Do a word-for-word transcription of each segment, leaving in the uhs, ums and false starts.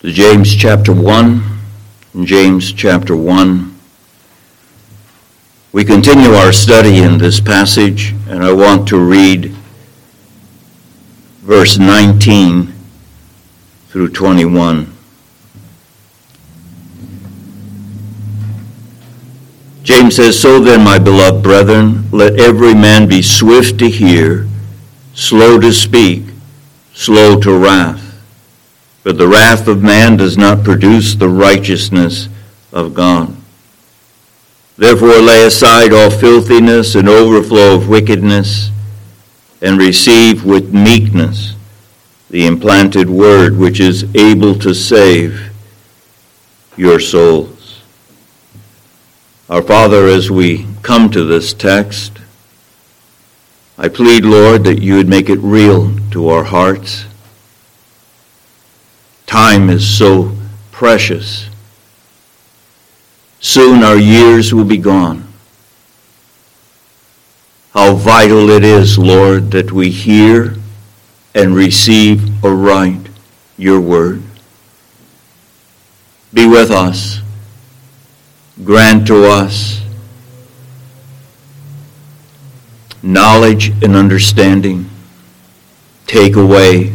James chapter one, James chapter one. We continue our study in this passage, and I want to read verse nineteen through twenty-one. James says, "So then, my beloved brethren, let every man be swift to hear, slow to speak, slow to wrath. For the wrath of man does not produce the righteousness of God. Therefore lay aside all filthiness and overflow of wickedness, and receive with meekness the implanted word, which is able to save your souls." Our Father, as we come to this text, I plead, Lord, that you would make it real to our hearts. Time is so precious. Soon our years will be gone. How vital it is, Lord, that we hear and receive aright your word. Be with us. Grant to us knowledge and understanding. Take away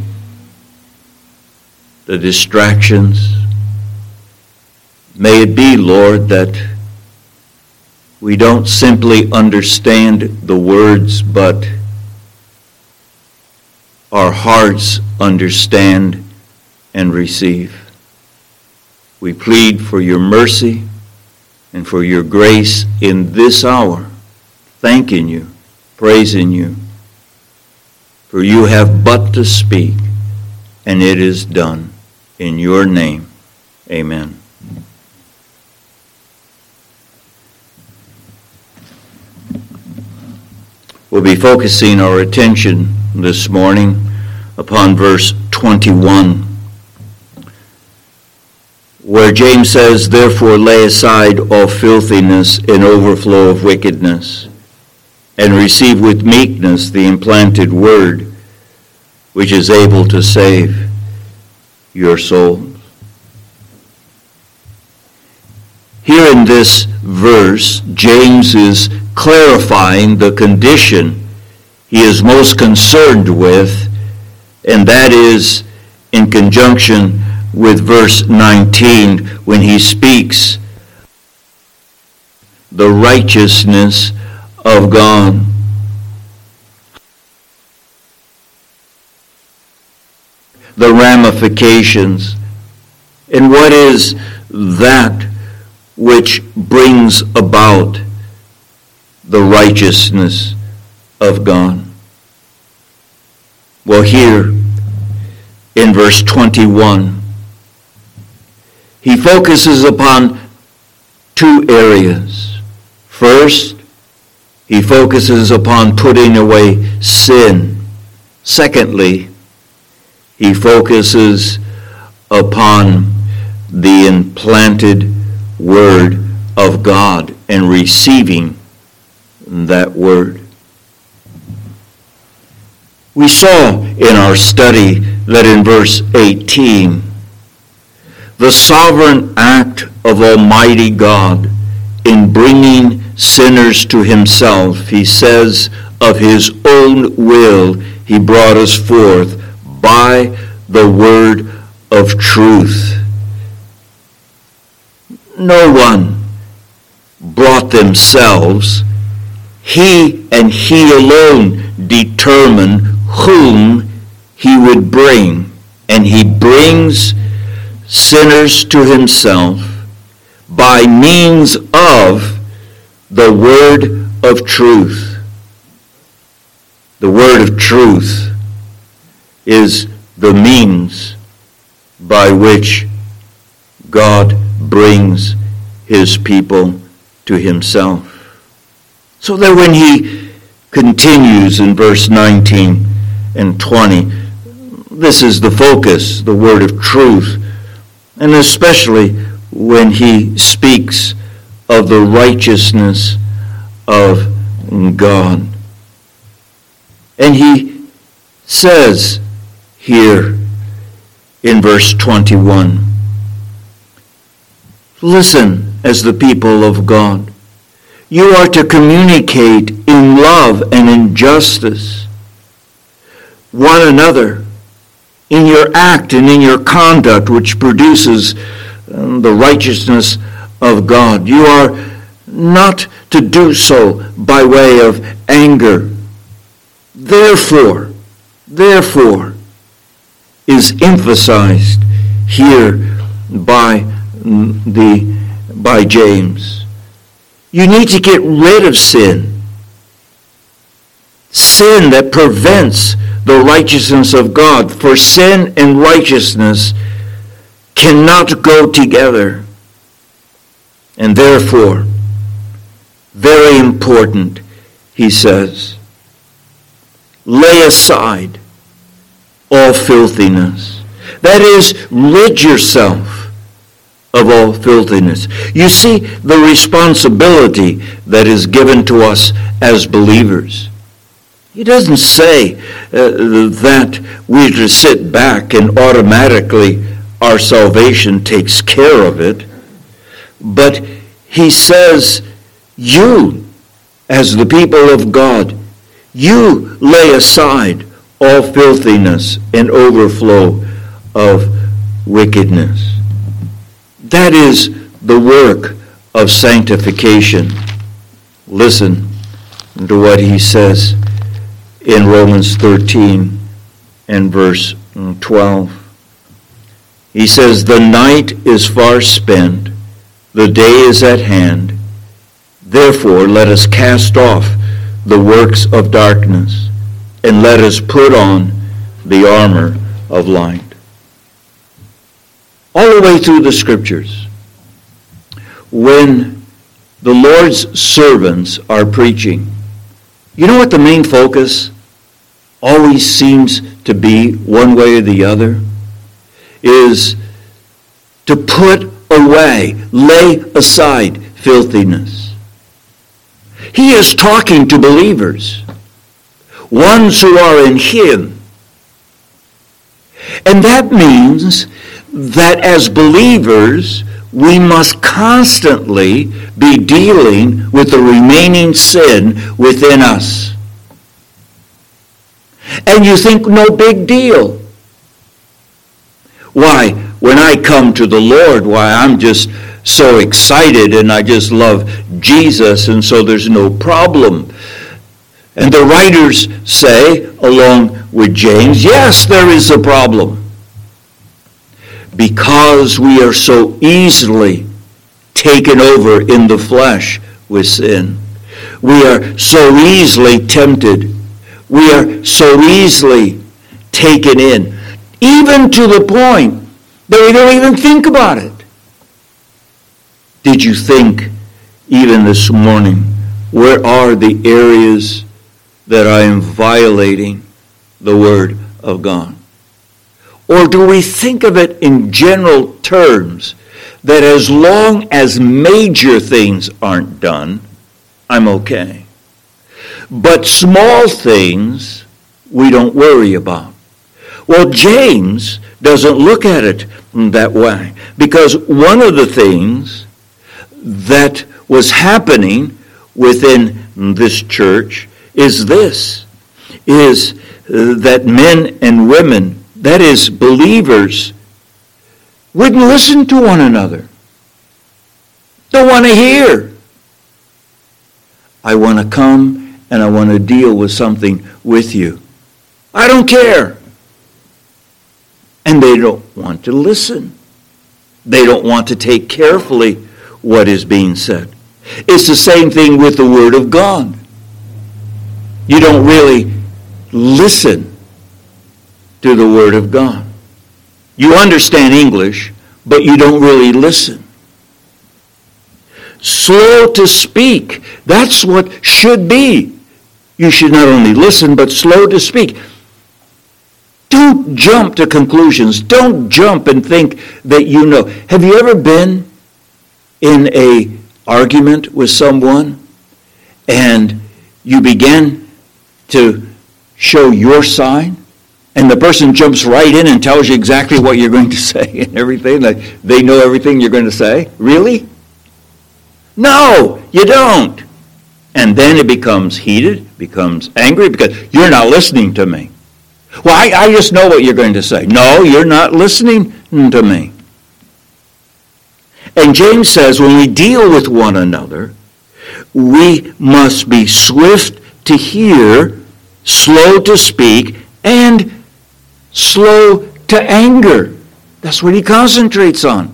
the distractions. May it be, Lord, that we don't simply understand the words, but our hearts understand and receive. We plead for your mercy and for your grace in this hour, thanking you, praising you, for you have but to speak, and it is done. In your name, amen. We'll be focusing our attention this morning upon verse twenty-one, where James says, "Therefore lay aside all filthiness and overflow of wickedness, and receive with meekness the implanted word, which is able to save your souls." Here in this verse, James is clarifying the condition he is most concerned with, and that is in conjunction with verse nineteen, when he speaks the righteousness of God. The ramifications, and what is that which brings about the righteousness of God. Well, here in verse twenty-one, he focuses upon two areas. First, he focuses upon putting away sin. Secondly, he focuses upon the implanted word of God and receiving that word. We saw in our study that in verse eighteen, the sovereign act of Almighty God in bringing sinners to himself, he says, of his own will he brought us forth by the word of truth. No one brought themselves. He and he alone determined whom he would bring. And he brings sinners to himself by means of the word of truth. The word of truth is the means by which God brings his people to himself. So that when he continues in verse nineteen and twenty, this is the focus, the word of truth, and especially when he speaks of the righteousness of God. And he says here in verse twenty-one, Listen as the people of God. You are to communicate in love and in justice one another in your act and in your conduct, which produces um, the righteousness of God. You are not to do so by way of anger. Therefore, therefore, is emphasized here by the by James. You need to get rid of sin. Sin that prevents the righteousness of God. For sin and righteousness cannot go together. And therefore, very important, he says, lay aside all filthiness. That is, rid yourself of all filthiness. You see the responsibility that is given to us as believers. He doesn't say uh, that we're to sit back and automatically our salvation takes care of it. But he says, you, as the people of God, you lay aside all filthiness and overflow of wickedness. That is the work of sanctification. Listen to what he says in Romans thirteen and verse twelve. He says, the night is far spent, the day is at hand. Therefore, let us cast off the works of darkness, and let us put on the armor of light. All the way through the Scriptures, when the Lord's servants are preaching, you know what the main focus always seems to be, one way or the other? Is to put away, lay aside filthiness. He is talking to believers, ones who are in him. And that means that as believers, we must constantly be dealing with the remaining sin within us. And you think, no big deal. Why, when I come to the Lord, why, I'm just so excited and I just love Jesus, and so there's no problem. And the writers say, along with James, yes, there is a problem. Because we are so easily taken over in the flesh with sin. We are so easily tempted. We are so easily taken in, even to the point that we don't even think about it. Did you think, even this morning, where are the areas that I am violating the Word of God? Or do we think of it in general terms, that as long as major things aren't done, I'm okay? But small things we don't worry about. Well, James doesn't look at it that way, because one of the things that was happening within this church is this, is that men and women, that is, believers, wouldn't listen to one another. Don't want to hear. I want to come and I want to deal with something with you. I don't care. And they don't want to listen. They don't want to take carefully what is being said. It's the same thing with the Word of God. You don't really listen to the Word of God. You understand English, but you don't really listen. Slow to speak. That's what should be. You should not only listen, but slow to speak. Don't jump to conclusions. Don't jump and think that you know. Have you ever been in an argument with someone and you begin to show your side and the person jumps right in and tells you exactly what you're going to say and everything, like they know everything you're going to say? Really? No, you don't. And then it becomes heated, becomes angry, because you're not listening to me. Well, I, I just know what you're going to say. No, you're not listening to me. And James says when we deal with one another, we must be swift to hear, slow to speak, and slow to anger. That's what he concentrates on.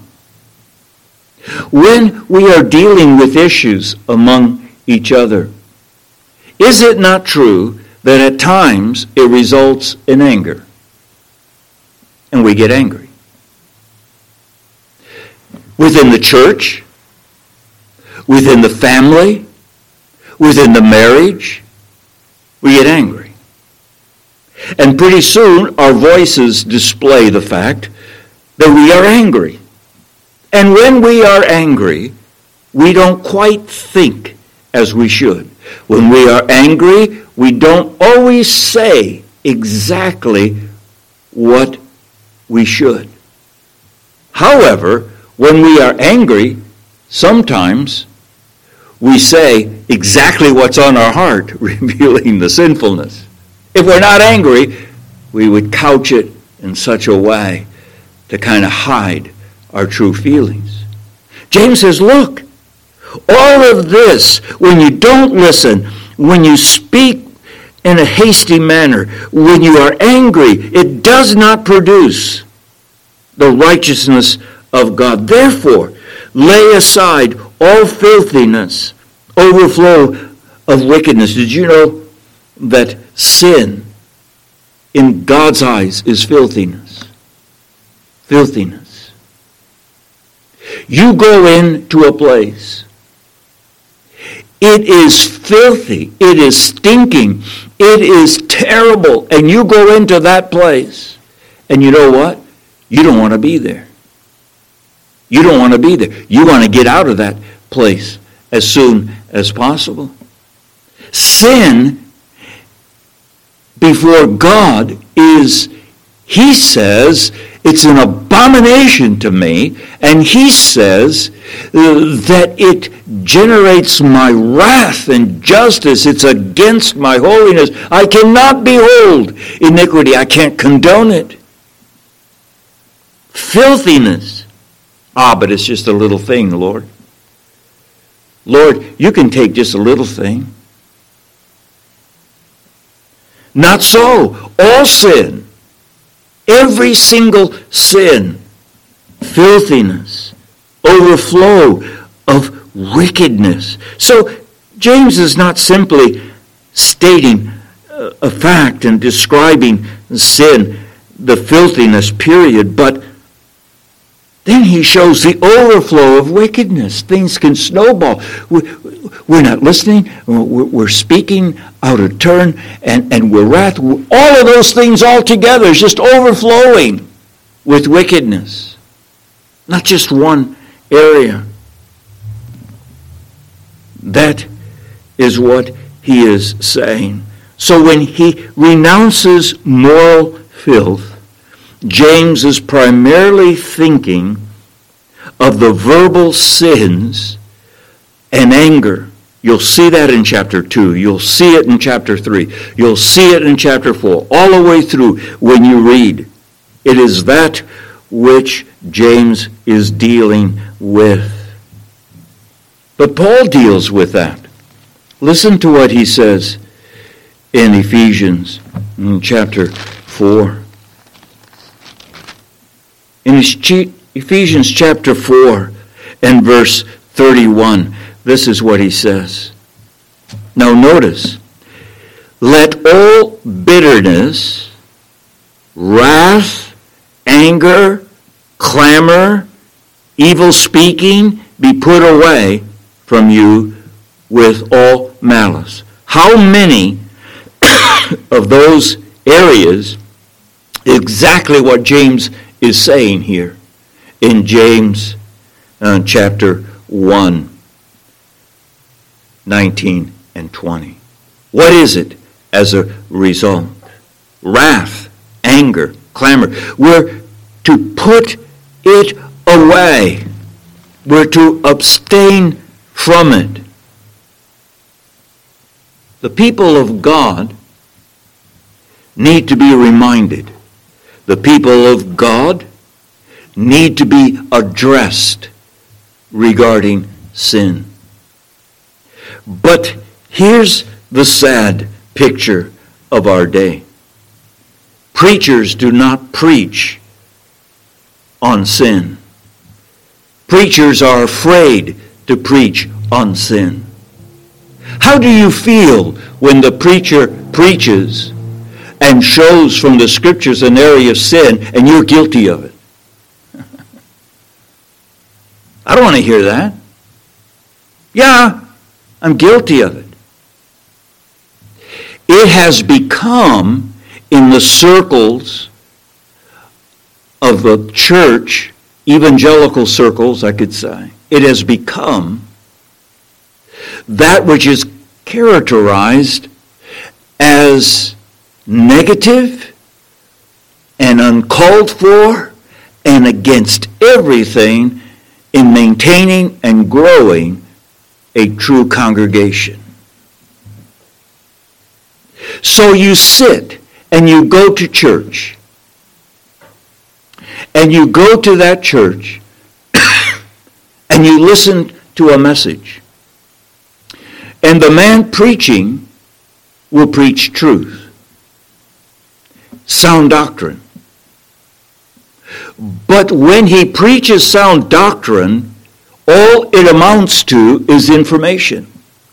When we are dealing with issues among each other, is it not true that at times it results in anger? And we get angry. Within the church, within the family, within the marriage, we get angry. And pretty soon our voices display the fact that we are angry. And when we are angry, we don't quite think as we should. When we are angry, we don't always say exactly what we should. However, when we are angry, sometimes we say exactly what's on our heart, revealing the sinfulness. If we're not angry, we would couch it in such a way to kind of hide our true feelings. James says, look, all of this, when you don't listen, when you speak in a hasty manner, when you are angry, it does not produce the righteousness of God. Therefore, lay aside all filthiness, overflow of wickedness. Did you know that sin in God's eyes is filthiness? Filthiness. You go into a place. It is filthy. It is stinking. It is terrible. And you go into that place. And you know what? You don't want to be there. You don't want to be there. You want to get out of that place as soon as possible. Sin before God is, he says, it's an abomination to me, and he says uh, that it generates my wrath and justice. It's against my holiness. I cannot behold iniquity. I can't condone it. Filthiness. Ah, but it's just a little thing, Lord. Lord, you can take just a little thing. Not so. All sin, every single sin, filthiness, overflow of wickedness. So James is not simply stating a fact and describing sin, the filthiness, period, but then he shows the overflow of wickedness. Things can snowball. We're not listening. We're speaking out of turn, and, and we're wrath. All of those things all together is just overflowing with wickedness. Not just one area. That is what he is saying. So when he renounces moral filth, James is primarily thinking of the verbal sins and anger. You'll see that in chapter two. You'll see it in chapter three. You'll see it in chapter four. All the way through when you read. It is that which James is dealing with. But Paul deals with that. Listen to what he says in Ephesians in chapter four. In Ephesians chapter four and verse thirty-one, this is what he says. Now notice, let all bitterness, wrath, anger, clamor, evil speaking be put away from you with all malice. How many of those areas, exactly what James is saying here in James uh, chapter one, nineteen and twenty. What is it as a result? Wrath, anger. anger, clamor. We're to put it away. We're to abstain from it. The people of God need to be reminded. The people of God need to be addressed regarding sin. But here's the sad picture of our day. Preachers do not preach on sin. Preachers are afraid to preach on sin. How do you feel when the preacher preaches and shows from the scriptures an area of sin and you're guilty of it? I don't want to hear that. Yeah, I'm guilty of it. It has become, in the circles of the church, evangelical circles, I could say, it has become that which is characterized as negative and uncalled for and against everything in maintaining and growing a true congregation. So you sit and you go to church, and you go to that church and you listen to a message, and the man preaching will preach truth, sound doctrine. But when he preaches sound doctrine, all it amounts to is information.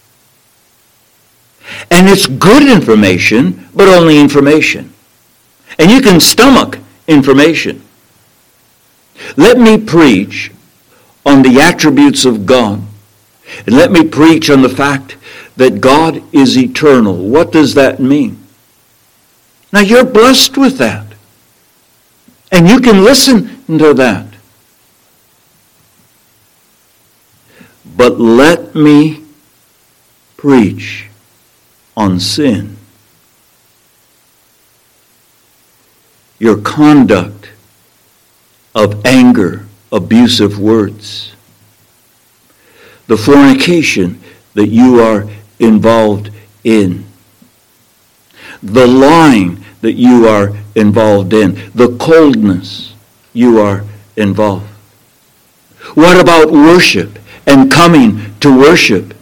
And it's good information, but only information. And you can stomach information. Let me preach on the attributes of God. And let me preach on the fact that God is eternal. What does that mean? Now you're blessed with that. And you can listen to that. But let me preach on sin. Your conduct of anger, abusive words, the fornication that you are involved in, the lying that you are involved in, the coldness you are involved. What about worship and coming to worship?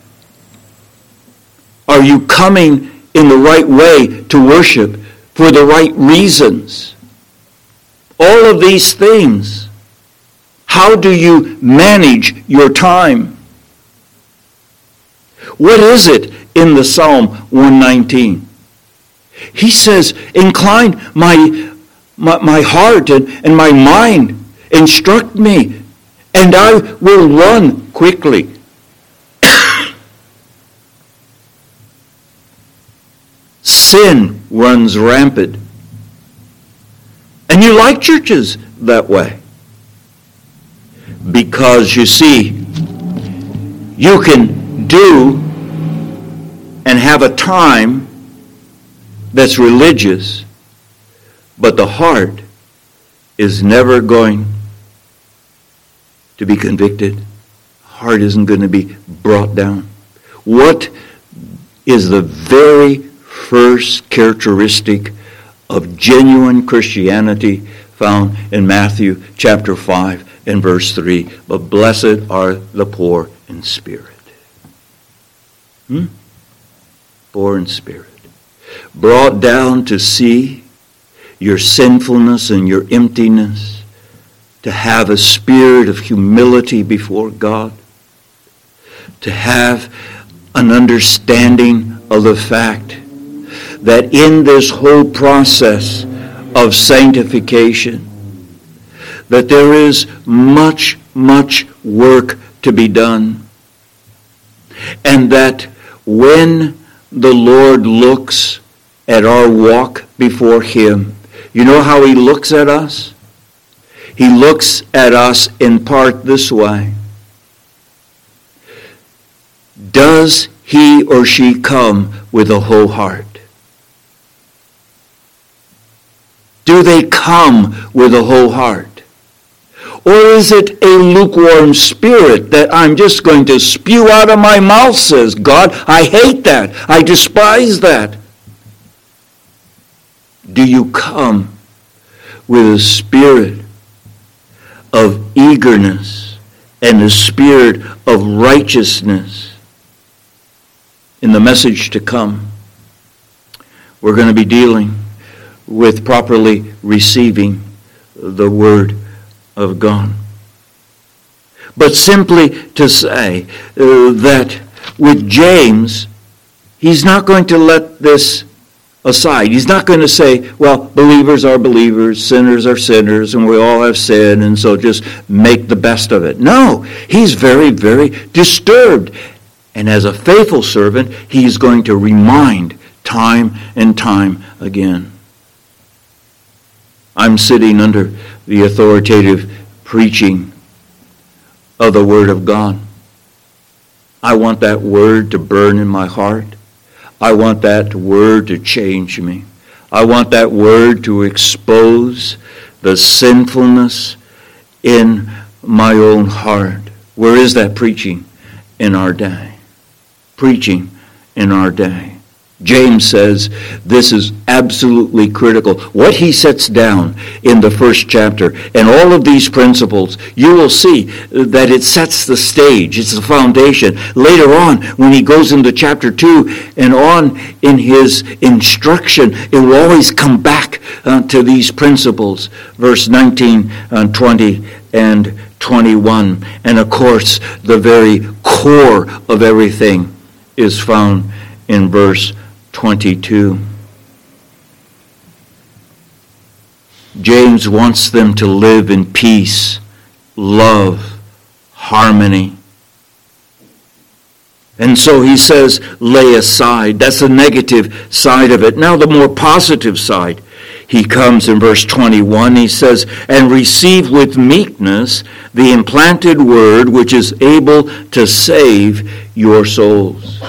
Are you coming in the right way to worship for the right reasons? All of these things. How do you manage your time? What is it in the Psalm one nineteen? He says, incline my, my, my heart and, and my mind, instruct me, and I will run quickly. Sin runs rampant. And you like churches that way. Because you see, you can do and have a time that's religious, but the heart is never going to be convicted. Heart isn't going to be brought down. What is the very first characteristic of genuine Christianity found in Matthew chapter five and verse three? But blessed are the poor in spirit. Hmm? Poor in spirit. Brought down to see your sinfulness and your emptiness, to have a spirit of humility before God, to have an understanding of the fact that in this whole process of sanctification, that there is much, much work to be done, and that when the Lord looks at our walk before Him, you know how He looks at us? He looks at us in part this way. Does he or she come with a whole heart? Do they come with a whole heart? Or is it a lukewarm spirit that I'm just going to spew out of my mouth, says God? I hate that. I despise that. Do you come with a spirit of eagerness and a spirit of righteousness? In the message to come, we're going to be dealing with properly receiving the Word of God. But simply to say uh, that with James, he's not going to let this aside. He's not going to say, well, believers are believers, sinners are sinners, and we all have sin, and so just make the best of it. No, he's very, very disturbed. And as a faithful servant, he's going to remind time and time again. I'm sitting under the authoritative preaching of the Word of God. I want that Word to burn in my heart. I want that Word to change me. I want that Word to expose the sinfulness in my own heart. Where is that preaching in our day? Preaching in our day. James says this is absolutely critical. What he sets down in the first chapter and all of these principles, you will see that it sets the stage. It's the foundation. Later on, when he goes into chapter two and on in his instruction, it will always come back uh, to these principles. Verse nineteen, uh, twenty, and twenty-one. And of course, the very core of everything is found in verse twenty-two. James wants them to live in peace, love, harmony. And so he says, lay aside. That's the negative side of it. Now the more positive side. He comes in verse twenty-one, he says, and receive with meekness the implanted word which is able to save your souls.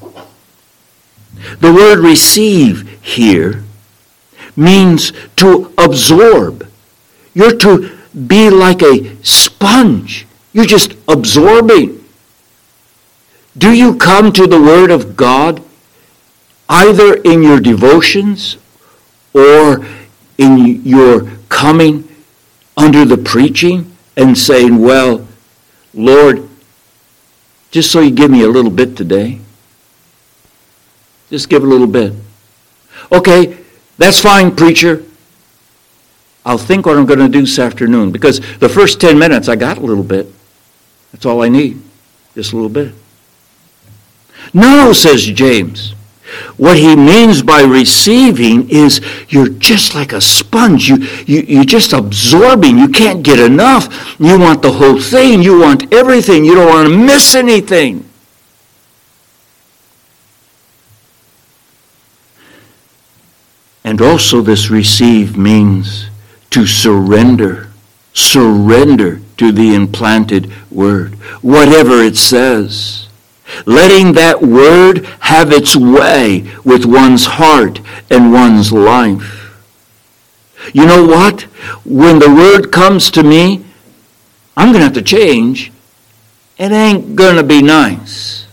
The word receive here means to absorb. You're to be like a sponge. You're just absorbing. Do you come to the Word of God either in your devotions or in your coming under the preaching and saying, well, Lord, just so you give me a little bit today. Just give a little bit. Okay, that's fine, preacher. I'll think what I'm going to do this afternoon, because the first ten minutes I got a little bit. That's all I need, just a little bit. No, says James. What he means by receiving is you're just like a sponge. You, you, you're just absorbing. You can't get enough. You want the whole thing. You want everything. You don't want to miss anything. And also this receive means to surrender. Surrender to the implanted word. Whatever it says. Letting that word have its way with one's heart and one's life. You know what? When the word comes to me, I'm going to have to change. It ain't going to be nice.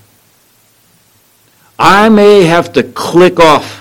I may have to click off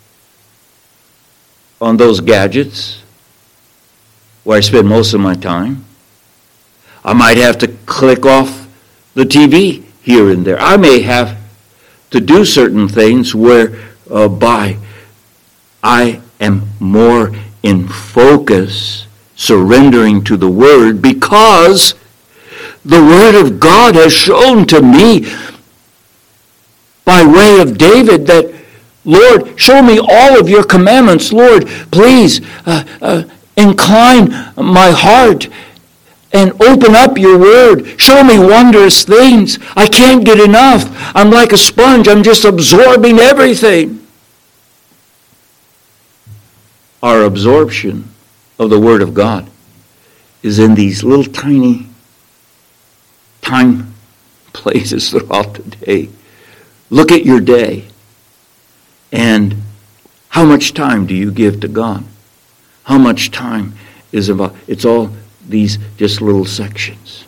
on those gadgets where I spend most of my time. I might have to click off the T V here and there. I may have to do certain things where uh, by I am more in focus, surrendering to the Word, because the Word of God has shown to me by way of David that, Lord, show me all of your commandments. Lord, please uh, uh, incline my heart and open up your word. Show me wondrous things. I can't get enough. I'm like a sponge. I'm just absorbing everything. Our absorption of the Word of God is in these little tiny time places throughout the day. Look at your day. And how much time do you give to God? How much time is involved? It's all these just little sections.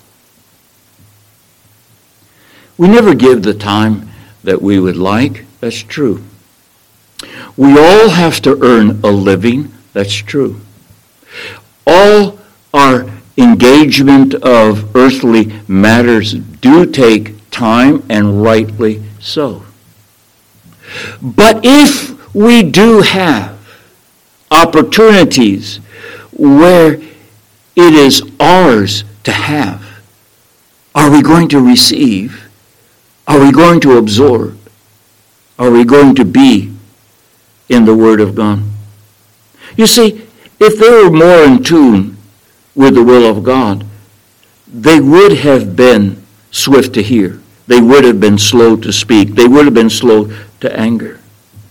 We never give the time that we would like. That's true. We all have to earn a living. That's true. All our engagement of earthly matters do take time, and rightly so. But if we do have opportunities where it is ours to have, are we going to receive? Are we going to absorb? Are we going to be in the Word of God? You see, if they were more in tune with the will of God, they would have been swift to hear. They would have been slow to speak. They would have been slow to anger.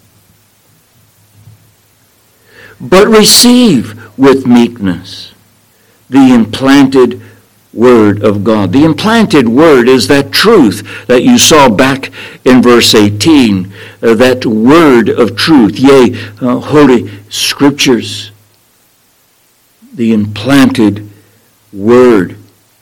But receive with meekness the implanted Word of God. The implanted Word is that truth that you saw back in verse eighteen, uh, that Word of truth, yea, uh, Holy Scriptures. The implanted Word.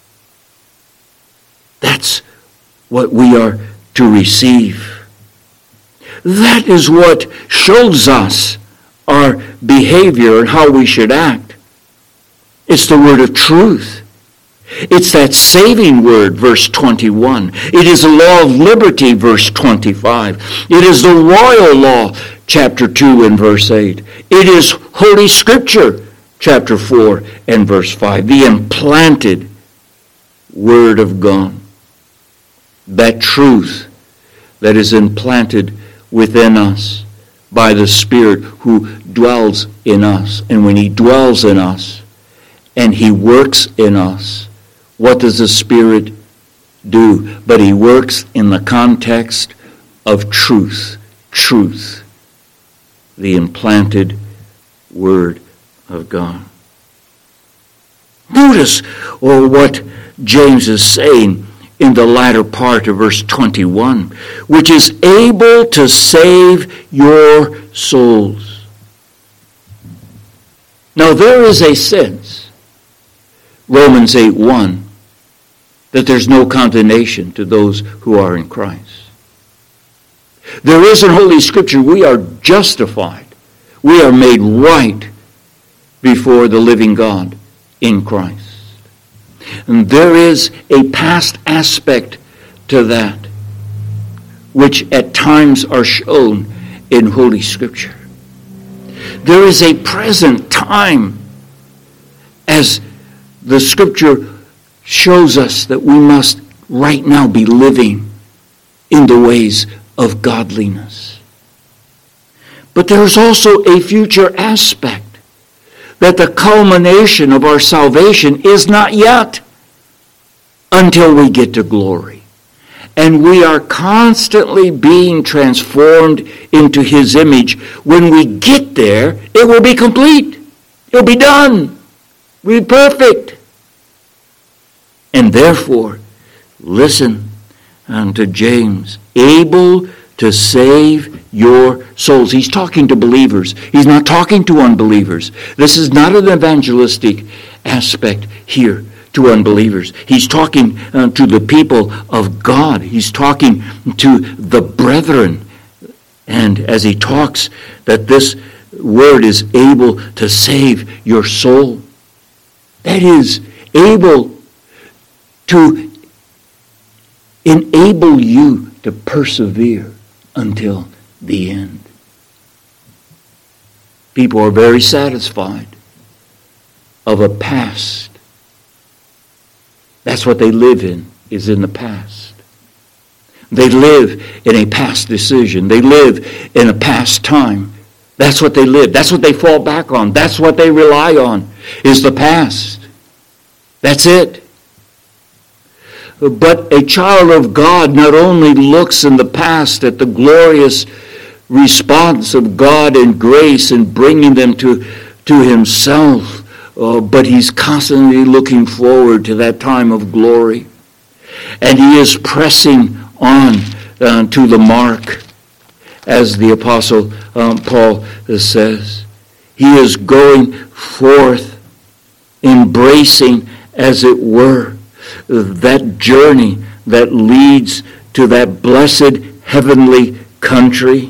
That's what we are to receive. That is what shows us our behavior and how we should act. It's the Word of truth. It's that saving Word, verse twenty-one. It is the law of liberty, verse twenty-five. It is the royal law, chapter two and verse eight. It is Holy Scripture, chapter four and verse five. The implanted Word of God. That truth that is implanted within us by the Spirit who dwells in us. And when He dwells in us and He works in us, what does the Spirit do? But He works in the context of truth. Truth. The implanted Word of God. Notice or what James is saying in the latter part of verse twenty-one, which is able to save your souls. Now there is a sense, Romans eight one, that there's no condemnation to those who are in Christ. There is in Holy Scripture, we are justified. We are made right before the living God in Christ. And there is a past aspect to that, which at times are shown in Holy Scripture. There is a present time, as the Scripture shows us that we must right now be living in the ways of godliness. But there is also a future aspect, that the culmination of our salvation is not yet until we get to glory. And we are constantly being transformed into His image. When we get there, it will be complete. It will be done. We'll be perfect. And therefore, listen unto James, able to save your souls. He's talking to believers. He's not talking to unbelievers. This is not an evangelistic aspect here to unbelievers. He's talking uh, to the people of God. He's talking to the brethren. And as he talks, that this word is able to save your soul. That is able to enable you to persevere until the end. People are very satisfied of a past. That's what they live in, is in the past. They live in a past decision. They live in a past time. That's what they live. That's what they fall back on. That's what they rely on, is the past. That's it. But a child of God not only looks in the past at the glorious response of God and grace in bringing them to, to Himself, uh, but he's constantly looking forward to that time of glory. And he is pressing on uh, to the mark, as the Apostle um, Paul says. He is going forth, embracing, as it were, that journey that leads to that blessed heavenly country.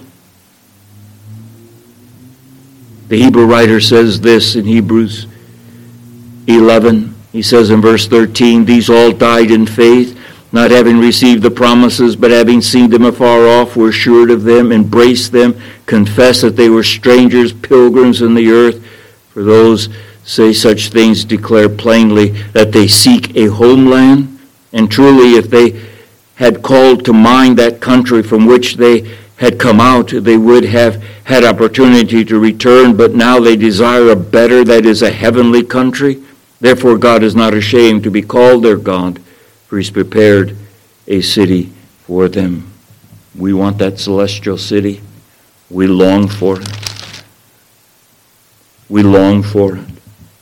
The Hebrew writer says this in Hebrews eleven. He says in verse thirteen, these all died in faith, not having received the promises, but having seen them afar off, were assured of them, embraced them, confessed that they were strangers, pilgrims in the earth. For those say such things declare plainly that they seek a homeland. And truly, if they had called to mind that country from which they had come out, they would have had opportunity to return, but now they desire a better, that is, a heavenly country. Therefore God is not ashamed to be called their God, for he's prepared a city for them. We want that celestial city. We long for it. We long for it.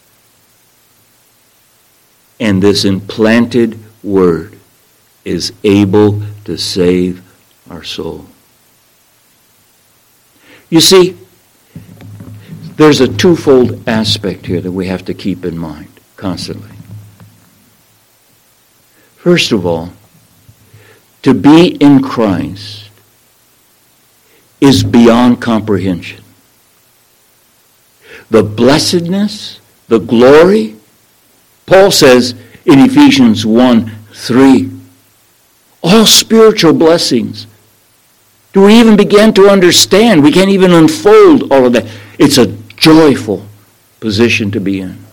And this implanted word is able to save our soul. You see, there's a twofold aspect here that we have to keep in mind constantly. First of all, to be in Christ is beyond comprehension. The blessedness, the glory, Paul says in Ephesians one three, all spiritual blessings. Do we even begin to understand? We can't even unfold all of that. It's a joyful position to be in.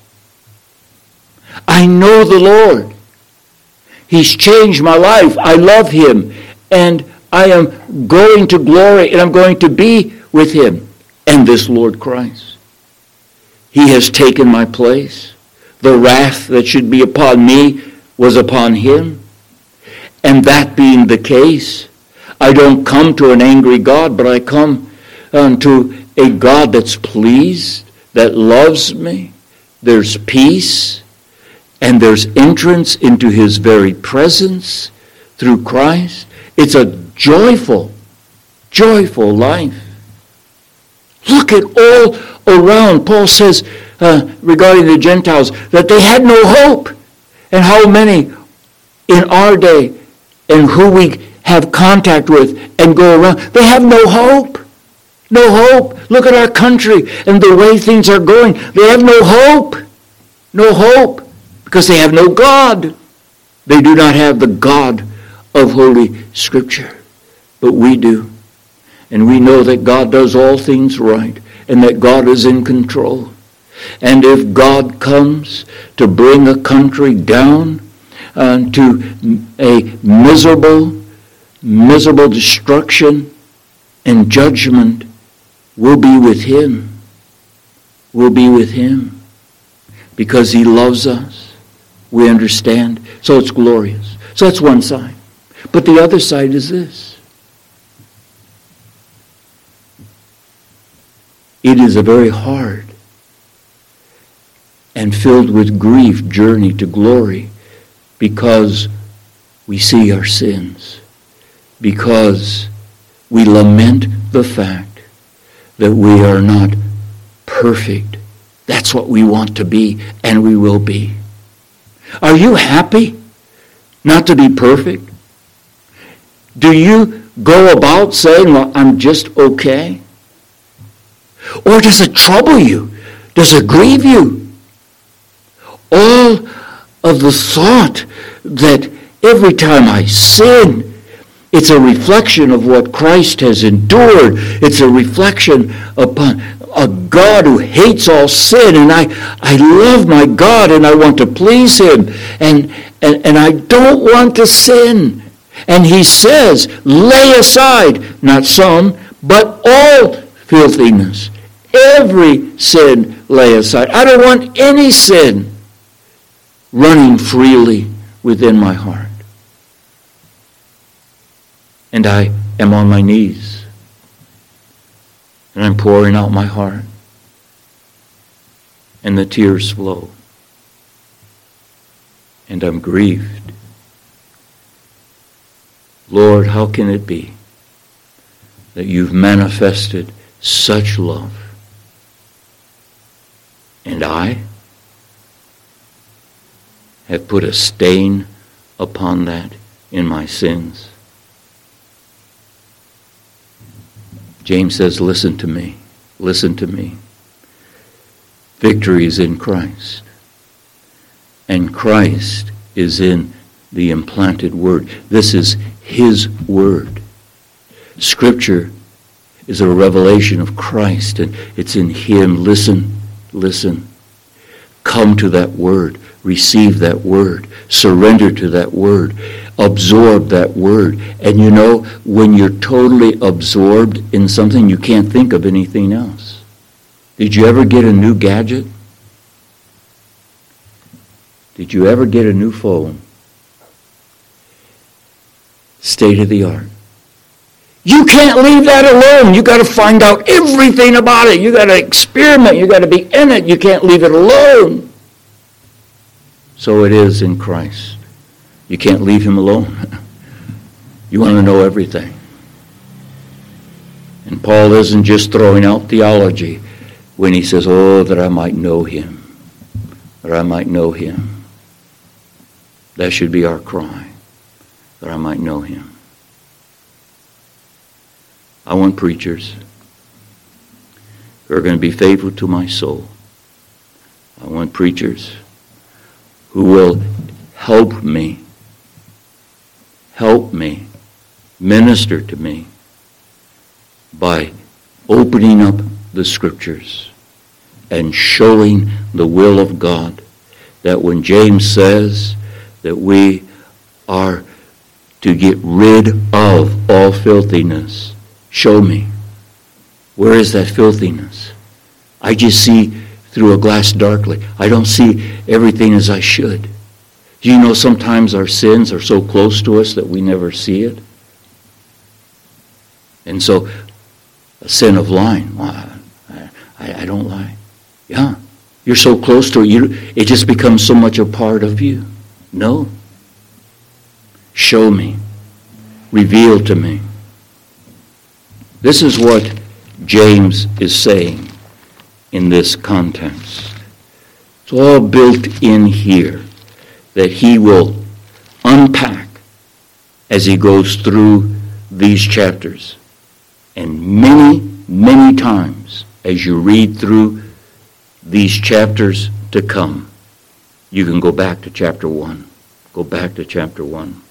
I know the Lord. He's changed my life. I love him. And I am going to glory, and I'm going to be with him and this Lord Christ. He has taken my place. The wrath that should be upon me was upon him. And that being the case, I don't come to an angry God, but I come unto a God that's pleased, that loves me. There's peace, and there's entrance into his very presence through Christ. It's a joyful, joyful life. Look at all around. Paul says uh, regarding the Gentiles that they had no hope. And how many in our day and who we have contact with and go around, they have no hope. No hope. Look at our country and the way things are going. They have no hope. No hope. Because they have no God. They do not have the God of Holy Scripture. But we do. And we know that God does all things right. And that God is in control. And if God comes to bring a country down uh, to a miserable, miserable destruction and judgment, we'll be with him. We'll be with him. Because he loves us. We understand. So it's glorious. So that's one side. But the other side is this. It is a very hard and filled with grief journey to glory because we see our sins. Because we lament the fact that we are not perfect. That's what we want to be, and we will be. Are you happy not to be perfect? Do you go about saying, well, I'm just okay? Or does it trouble you? Does it grieve you? All of the thought that every time I sin, it's a reflection of what Christ has endured. It's a reflection upon a God who hates all sin. And I, I love my God and I want to please him. And, and, and I don't want to sin. And he says, lay aside, not some, but all filthiness. Every sin lay aside. I don't want any sin running freely within my heart. And I am on my knees. And I'm pouring out my heart. And the tears flow. And I'm grieved. Lord, how can it be that you've manifested such love And I have put a stain upon that in my sins. James says, listen to me. Listen to me. Victory is in Christ. And Christ is in the implanted Word. This is His Word. Scripture is a revelation of Christ, and it's in Him. Listen, listen. Come to that Word. Receive that Word. Surrender to that Word. Absorb that Word. And you know, when you're totally absorbed in something, you can't think of anything else. Did you ever get a new gadget? Did you ever get a new phone? State of the art. You can't leave that alone. You got to find out everything about it. You got to experiment. You got to be in it. You can't leave it alone. So it is in Christ. You can't leave Him alone. You want to know everything. And Paul isn't just throwing out theology when he says, oh, that I might know Him. That I might know Him. That should be our cry. That I might know Him. I want preachers who are going to be faithful to my soul. I want preachers who will help me, help me, minister to me by opening up the Scriptures and showing the will of God. That when James says that we are to get rid of all filthiness, show me. Where is that filthiness? I just see through a glass darkly. I don't see everything as I should. Do you know sometimes our sins are so close to us that we never see it? And so, a sin of lying. Well, I, I, I don't lie. Yeah. You're so close to it, you, it just becomes so much a part of you. No. Show me. Reveal to me. This is what James is saying in this context. It's all built in here that he will unpack as he goes through these chapters. And many, many times as you read through these chapters to come, you can go back to chapter one. Go back to chapter one.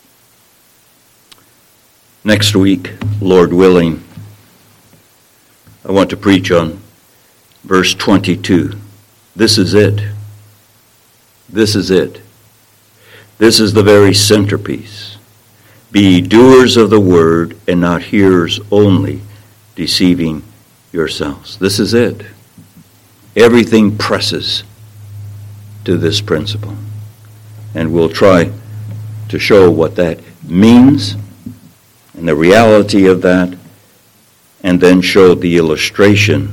Next week, Lord willing, I want to preach on verse twenty-two. This is it. This is it. This is the very centerpiece. Be ye doers of the word and not hearers only, deceiving yourselves. This is it. Everything presses to this principle. And we'll try to show what that means and the reality of that, and then show the illustration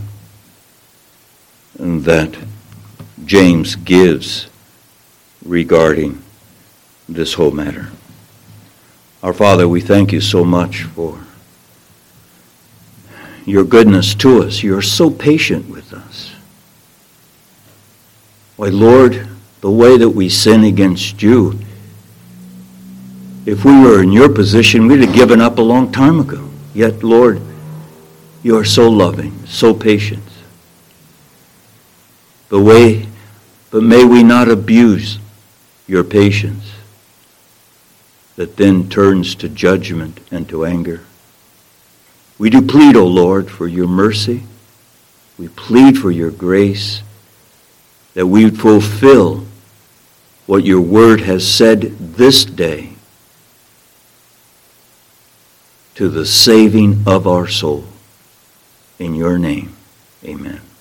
that James gives regarding this whole matter. Our Father, we thank you so much for your goodness to us. You are so patient with us. Why, Lord, the way that we sin against you, if we were in your position, we'd have given up a long time ago. Yet, Lord, you are so loving, so patient. The way, but may we not abuse your patience that then turns to judgment and to anger. We do plead, O Lord, for your mercy. We plead for your grace, that we would fulfill what your word has said this day to the saving of our soul. In your name, amen.